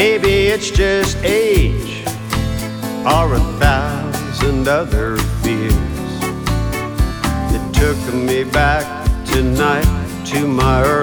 Maybe it's just age or 1,000 other fears that took me back tonight to my early